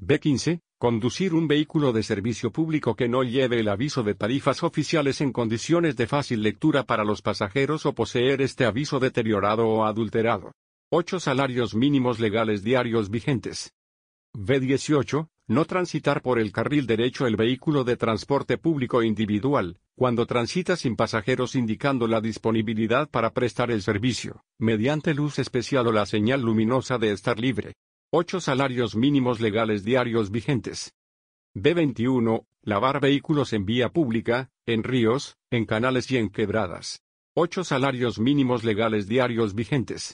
B15. Conducir un vehículo de servicio público que no lleve el aviso de tarifas oficiales en condiciones de fácil lectura para los pasajeros o poseer este aviso deteriorado o adulterado. 8 salarios mínimos legales diarios vigentes. B18. No transitar por el carril derecho el vehículo de transporte público individual, cuando transita sin pasajeros indicando la disponibilidad para prestar el servicio, mediante luz especial o la señal luminosa de estar libre. 8 salarios mínimos legales diarios vigentes. B21. Lavar vehículos en vía pública, en ríos, en canales y en quebradas. 8 salarios mínimos legales diarios vigentes.